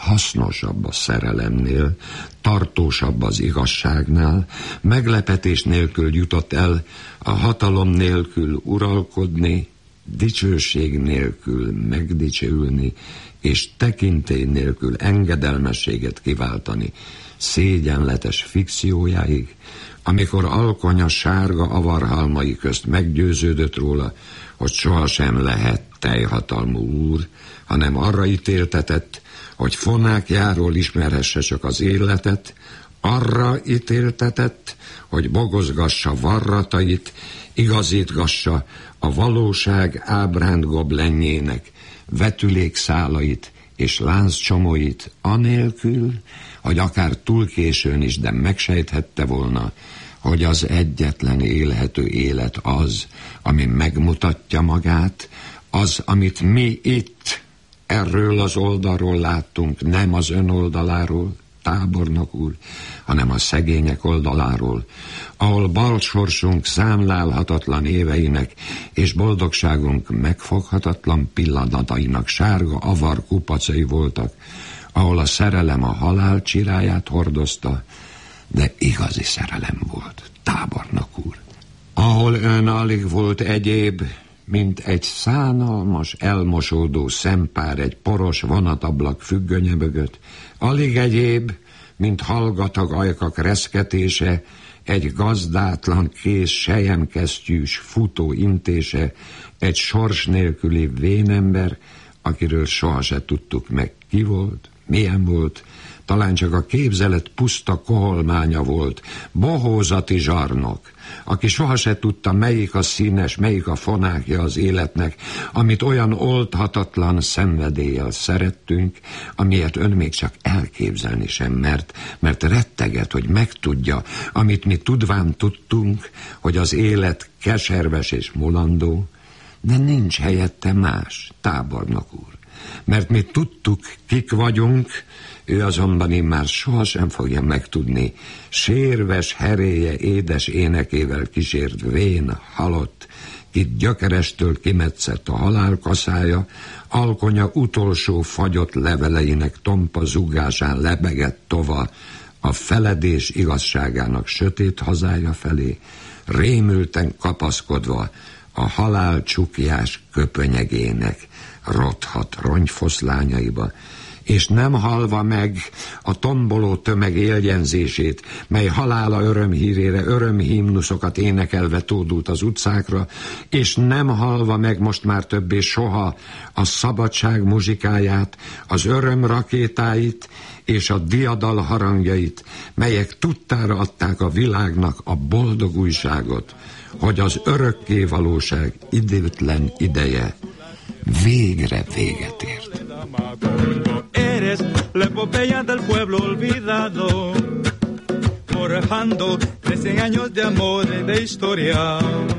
hasznosabb a szerelemnél, tartósabb az igazságnál, meglepetés nélkül jutott el a hatalom nélkül uralkodni, dicsőség nélkül megdicsőülni, és tekintély nélkül engedelmességet kiváltani szégyenletes fikciójáig, amikor Alkonya sárga avarhalmai közt meggyőződött róla, hogy sohasem lehet teljhatalmú úr, hanem arra ítéltetett, hogy fonákjáról ismerhesse csak az életet, arra ítéltetett, hogy bogozgassa varratait, igazítgassa a valóság ábránd goblenjének vetülékszálait és lánccsomóit, anélkül, hogy akár túl későn is, de megsejthette volna, hogy az egyetlen élhető élet az, ami megmutatja magát, az, amit mi itt erről az oldalról láttunk, nem az ön oldaláról, tábornok úr, hanem a szegények oldaláról, ahol balsorsunk számlálhatatlan éveinek és boldogságunk megfoghatatlan pillanatainak sárga avar kupacai voltak, ahol a szerelem a halál csiráját hordozta, de igazi szerelem volt, tábornok úr. Ahol ön alig volt egyéb, mint egy szánalmas, elmosódó szempár egy poros vonatablak függönye mögött, alig egyéb, mint hallgatag ajkak reszketése, egy gazdátlan kész selyemkesztyűs futó intése, egy sors nélküli vénember, akiről soha se tudtuk meg, ki volt, milyen volt, talán csak a képzelet puszta koholmánya volt, bohózati zsarnok, aki soha se tudta, melyik a színes, melyik a fonákja az életnek, amit olyan oldhatatlan szenvedéllyel szerettünk, amilyet ön még csak elképzelni sem mert, mert retteget, hogy megtudja, amit mi tudván tudtunk, hogy az élet keserves és mulandó, de nincs helyette más, tábornok úr. Mert mi tudtuk, kik vagyunk, ő azonban immár sohasem fogja megtudni, sérves heréje édes énekével kísért vén, halott, kit gyökerestől kimetszett a halálkaszája, Alkonya utolsó fagyott leveleinek tompa zugásán lebegett tova a feledés igazságának sötét hazája felé, rémülten kapaszkodva a halál csukjás köpönyegének rothadt rongyfoszlányaiba, és nem halva meg a tomboló tömeg éljenzését, mely halála örömhírére örömhimnuszokat énekelve tódult az utcákra, és nem halva meg most már többé soha a szabadság muzsikáját, az öröm rakétáit és a diadal harangjait, melyek tudtára adták a világnak a boldog újságot, hogy az örökké valóság időtlen ideje végre véget ért. Eres la epopeya del pueblo olvidado, forjando de cien años de amor y de historia.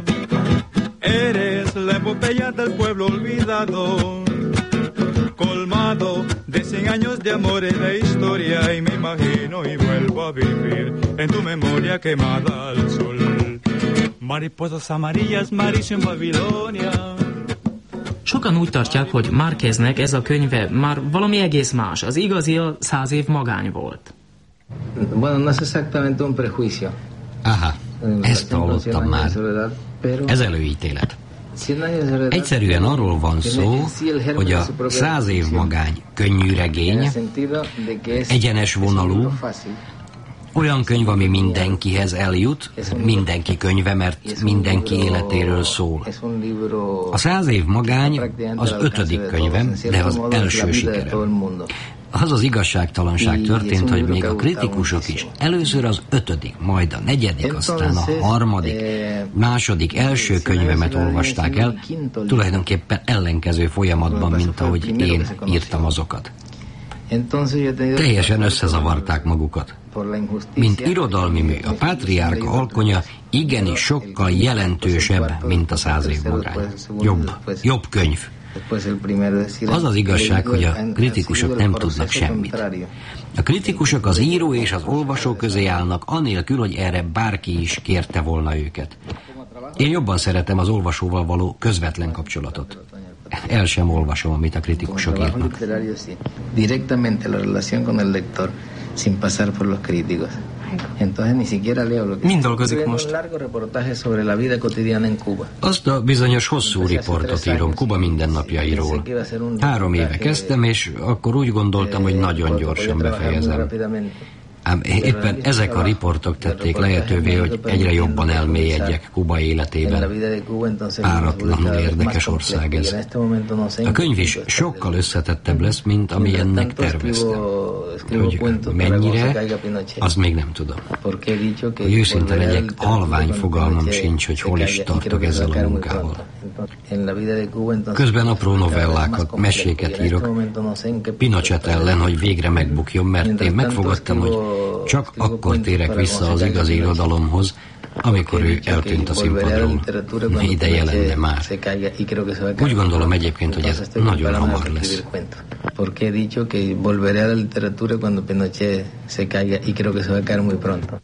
Eres la epopeya del pueblo olvidado, colmado de cien años de amor y de historia. Y me imagino y vuelvo a vivir en tu memoria quemada al sol. Mariposas amarillas, Mauricio en Babilonia. Sokan úgy tartják, hogy Márqueznek ez a könyve már valami egész más. Az igazi a Száz év magány volt. Bueno, no es exactamente un prejuicio. Aha, ezt hallottam már. Ez előítélet. Egyszerűen arról van szó, hogy a Száz év magány könnyű regény, egyenes vonalú, olyan könyv, ami mindenkihez eljut, mindenki könyve, mert mindenki életéről szól. A Száz év magány az ötödik könyvem, de az első sikerem. Az az igazságtalanság történt, hogy még a kritikusok is először az ötödik, majd a negyedik, aztán a harmadik, második, első könyvemet olvasták el, tulajdonképpen ellenkező folyamatban, mint ahogy én írtam azokat. Teljesen összezavarták magukat. Mint irodalmi mű, a Pátriárka Alkonya igenis sokkal jelentősebb, mint a Száz év magány. Jobb, jobb könyv. Az az igazság, hogy a kritikusok nem tudnak semmit. A kritikusok az író és az olvasó közé állnak, anélkül, hogy erre bárki is kérte volna őket. Én jobban szeretem az olvasóval való közvetlen kapcsolatot. el sem olvasom, amit a kritikusok írnak. Directamente la relación con el lector, sin pasar por los críticos. Entonces ni siquiera leo lo que Mind dolgozik most? un largo reportaje sobre la vida cotidiana en Cuba. Azt a bizonyos hosszú riportot írom Kuba mindennapjairól. Három éve kezdtem, és akkor úgy gondoltam, hogy nagyon gyorsan befejezem. Ám éppen ezek a riportok tették lehetővé, hogy egyre jobban elmélyedjek Kuba életében. Páratlanul érdekes ország ez. A könyv is sokkal összetettebb lesz, mint amilyennek terveztem. Hogy mennyire, azt még nem tudom. Hogy őszinte legyek, halvány fogalmam sincs, hogy hol is tartok ezzel a munkával. Közben apró novellákat, meséket írok Pinochet ellen, hogy végre megbukjon, mert én megfogadtam, hogy csak akkor térek vissza az igazi irodalomhoz, amikor ő eltűnt a színpadról. Ideje lenne már. Úgy gondolom egyébként, hogy ez nagyon hamar lesz. Porque he dicho que volveré a la literatura cuando Pinochet se caiga y creo que se va a caer muy pronto.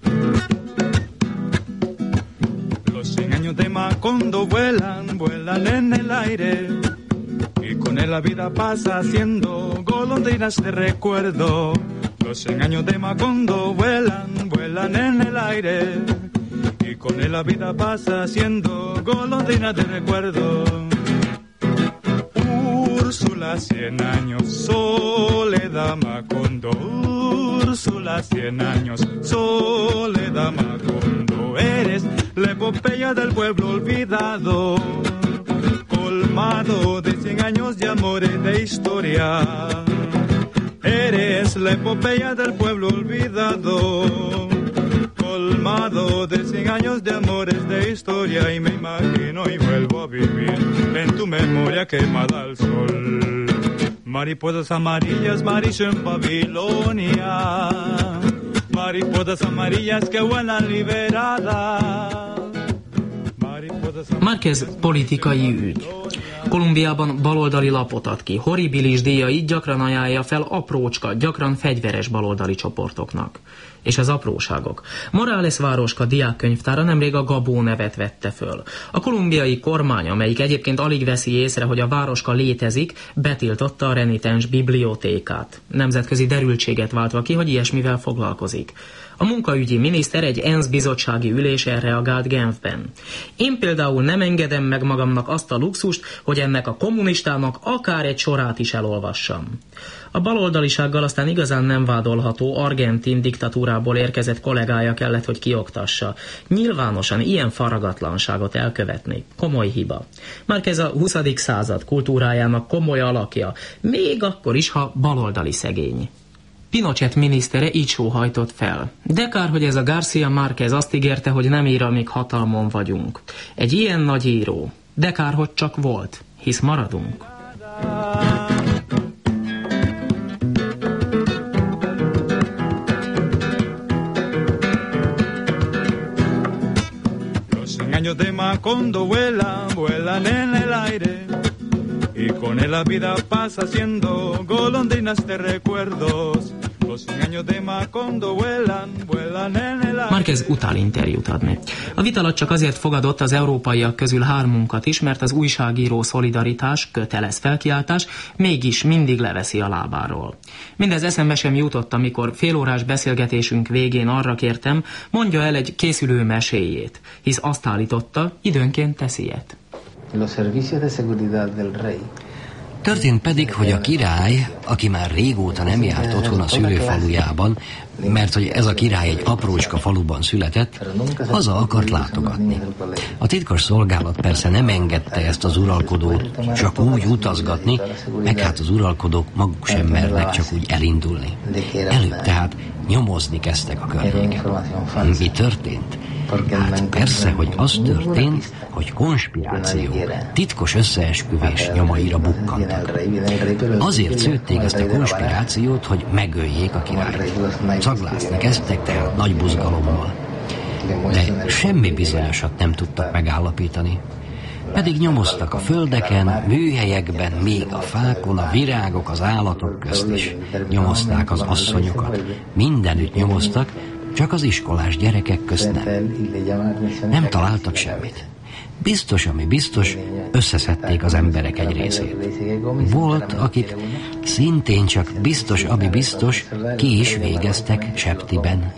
Los cien años de Macondo vuelan, vuelan en el aire y con él la vida pasa haciendo golondrinas de recuerdo. Los cien años de Macondo vuelan, vuelan en el aire y con él la vida pasa haciendo golondrinas de recuerdo. Úrsula, cien años, Soledad Macondo. Úrsula, cien años, Soledad Macondo. Eres la epopeya del pueblo olvidado, colmado de cien años de amores de historia. Eres la epopeya del pueblo olvidado, colmado de cien años de amores de historia. Y me imagino y vuelvo a vivir en tu memoria quemada al sol. Mariposas amarillas, maricho en Babilonia. Mariposas amarillas que vuelan liberadas. Márquez politikai ügy. Kolumbiában baloldali lapot ad ki. Horribilis díjait gyakran ajánlja fel aprócska, gyakran fegyveres baloldali csoportoknak. És az apróságok. Morales Városka diákkönyvtára nemrég a Gabó nevet vette föl. A kolumbiai kormány, amelyik egyébként alig veszi észre, hogy a Városka létezik, betiltotta a renitens bibliotékát. Nemzetközi derültséget váltva ki, hogy ilyesmivel foglalkozik. A munkaügyi miniszter egy ENSZ bizottsági ülésen reagált Genfben. Én például nem engedem meg magamnak azt a luxust, hogy ennek a kommunistának akár egy sorát is elolvassam. A baloldalisággal aztán igazán nem vádolható argentin diktatúrából érkezett kollégája kellett, hogy kioktassa. Nyilvánosan ilyen faragatlanságot elkövetni. Komoly hiba. Márquez a huszadik század kultúrájának komoly alakja, még akkor is, ha baloldali szegény. Pinochet minisztere így sóhajtott fel. De kár, hogy ez a García Márquez azt ígérte, hogy nem ír, amíg hatalmon vagyunk. Egy ilyen nagy író. De kár, hogy csak volt, hisz maradunk. Los cien años de Macondo vuelan, vuelan en el aire y con él la vida pasa haciendo golondrinas de recuerdos. Márquez utál interjút adni. A vita alatt csak azért fogadott az európaiak közül hármunkat is, mert az újságíró szolidaritás, kötelez felkiáltás mégis mindig leveszi a lábáról. Mindez eszembe sem jutott, amikor félórás beszélgetésünk végén arra kértem, mondja el egy készülő meséjét, hisz azt állította, időnként tesz ilyet. Los servicios de seguridad del rey. Történt pedig, hogy a király, aki már régóta nem járt otthon a szülőfalujában, mert hogy ez a király egy aprócska faluban született, haza akart látogatni. A titkos szolgálat persze nem engedte ezt az uralkodót csak úgy utazgatni, meg hát az uralkodók maguk sem mernek csak úgy elindulni. Előbb tehát nyomozni kezdtek a környéken. Mi történt? Hát persze, hogy az történt, hogy konspiráció, titkos összeesküvés nyomaira bukkantak. Azért szőtték ezt a konspirációt, hogy megöljék a királyt. Szaglászni kezdtek tehát nagy buzgalommal. De semmi bizonyosat nem tudtak megállapítani. Pedig nyomoztak a földeken, műhelyekben, még a fákon, a virágok, az állatok közt is. Nyomozták az asszonyokat. Mindenütt nyomoztak, csak az iskolás gyerekek közt nem. Nem találtak semmit. biztos, ami biztos, összeszedték az emberek egy részét. Volt, akit szintén csak biztos, ami biztos, ki is végeztek Septiben.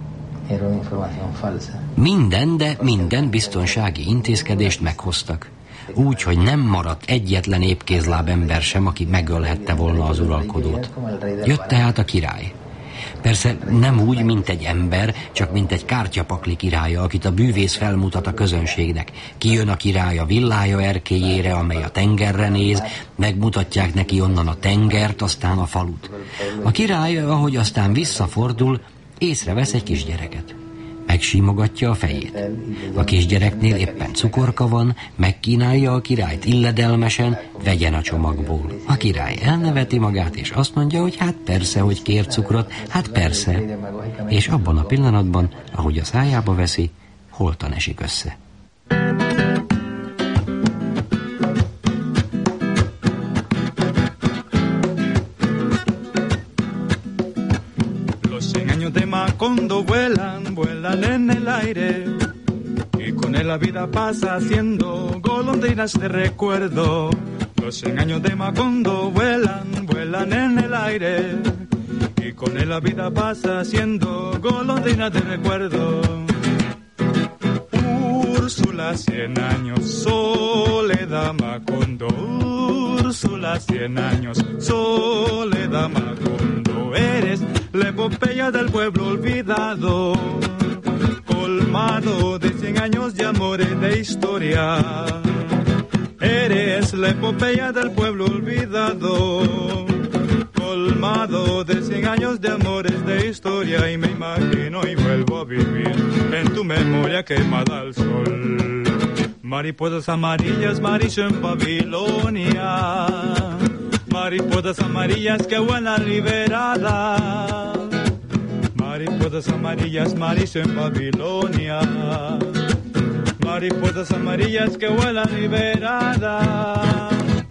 Minden, de minden biztonsági intézkedést meghoztak. Úgy, hogy nem maradt egyetlen épkézláb ember sem, aki megölhette volna az uralkodót. Jött tehát a király. Persze nem úgy, mint egy ember, csak mint egy kártyapakli királya, akit a bűvész felmutat a közönségnek. Kijön a király a villája erkélyére, amely a tengerre néz, megmutatják neki onnan a tengert, aztán a falut. A király, ahogy aztán visszafordul, észrevesz egy kisgyereket. Megsímogatja a fejét. A kisgyereknél éppen cukorka van, megkínálja a királyt illedelmesen, vegyen a csomagból. A király elneveti magát, és azt mondja, hogy hát persze, hogy kér cukrot, hát persze. És abban a pillanatban, ahogy a szájába veszi, holtan esik össze. Cuando vuelan, vuelan en el aire y con él la vida pasa haciendo golondrinas de recuerdo. Los cien años de Macondo vuelan, vuelan en el aire y con él la vida pasa haciendo golondrinas de recuerdo. Úrsula, cien años, Soledad, Macondo. Úrsula, cien años, Soledad, Macondo. Eres la epopeya del pueblo olvidado, colmado de cien años de amores de historia. Eres la epopeya del pueblo olvidado, colmado de cien años de amores de historia. Y me imagino y vuelvo a vivir en tu memoria quemada al sol. Mariposas amarillas, maricho en Babilonia. Mariposas amarillas que vuelan liberadas. Mariposas amarillas, maricho en Babilonia. Mariposas amarillas que vuelan liberadas.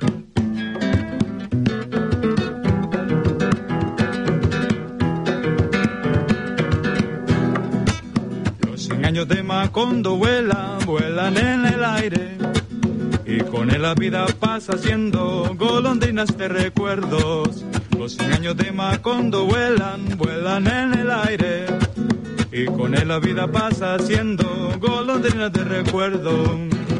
Los cien años de Macondo vuelan, vuelan en el aire. Y con él la vida pasa haciendo golondrinas de recuerdos. Los cien años de Macondo vuelan, vuelan en el aire. Y con él la vida pasa haciendo golondrinas de recuerdo.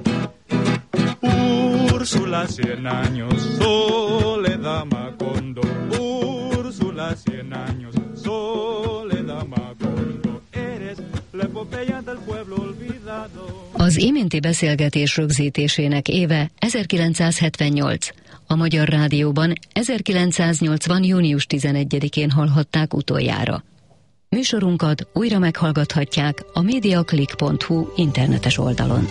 Úrsula, cien años, Soledad, Macondo. Úrsula, cien años, Soledad, Macondo. Eres la epopeya del pueblo olvidado. Az iménti beszélgetés rögzítésének éve ezerkilencszázhetvennyolc. A Magyar Rádióban ezerkilencszáznyolcvan. június tizenegyedikén hallhatták utoljára. Műsorunkat újra meghallgathatják a mediaclick pont hu internetes oldalon.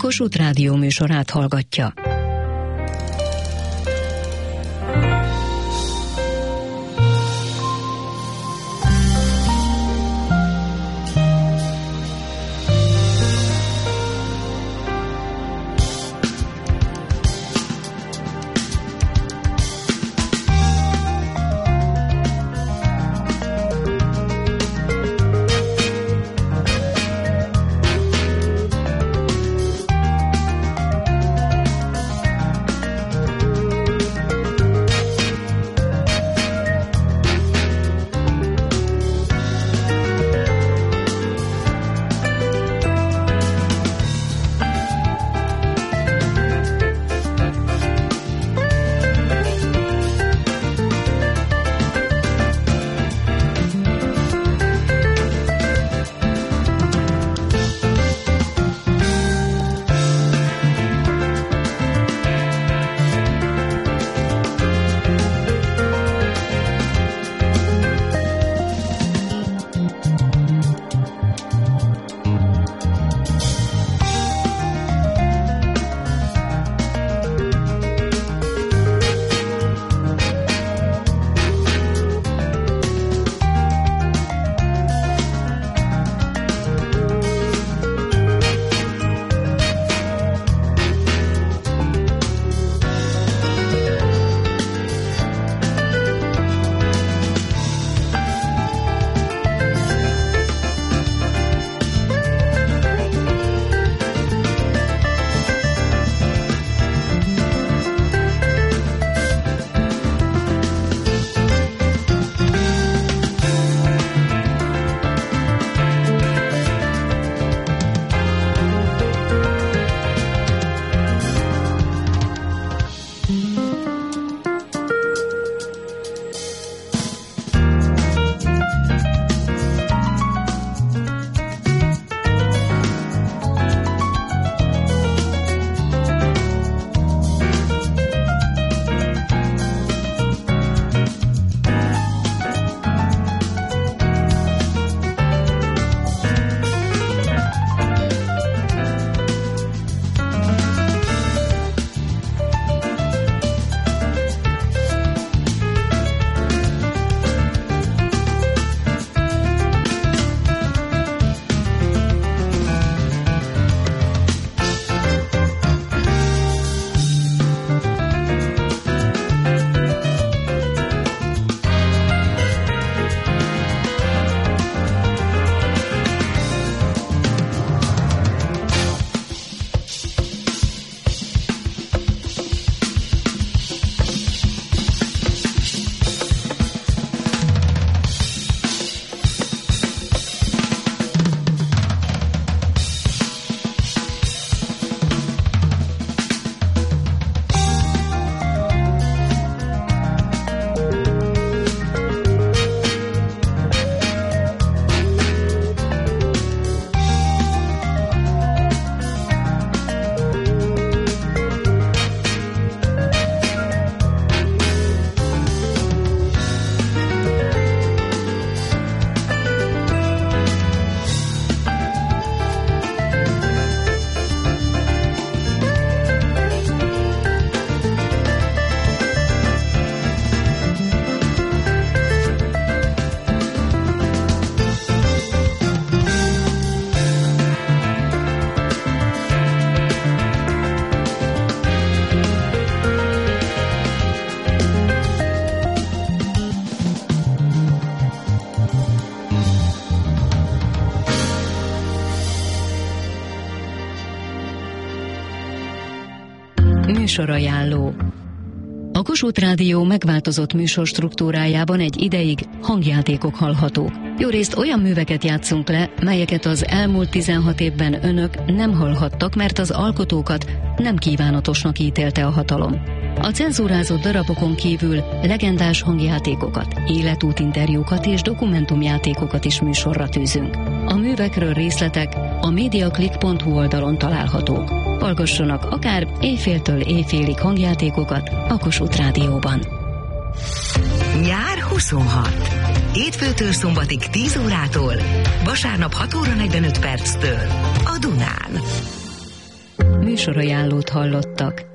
Kossuth Rádió műsorát hallgatja. Műsorajánló. A Kossuth Rádió megváltozott műsorstruktúrájában egy ideig hangjátékok hallhatók. Jórészt olyan műveket játszunk le, melyeket az elmúlt tizenhat évben önök nem hallhattak, mert az alkotókat nem kívánatosnak ítélte a hatalom. A cenzúrázott darabokon kívül legendás hangjátékokat, életútinterjúkat és dokumentumjátékokat is műsorra tűzünk. A művekről részletek a mediaclick pont hu oldalon találhatók. Hallgassanak akár éjféltől éjfélig hangjátékokat a Kossuth Rádióban. Nyár huszonhat. Hétfőtől szombatig tíz órától, vasárnap hat óra negyvenöt perctől a Dunán. műsorajánlót hallottak.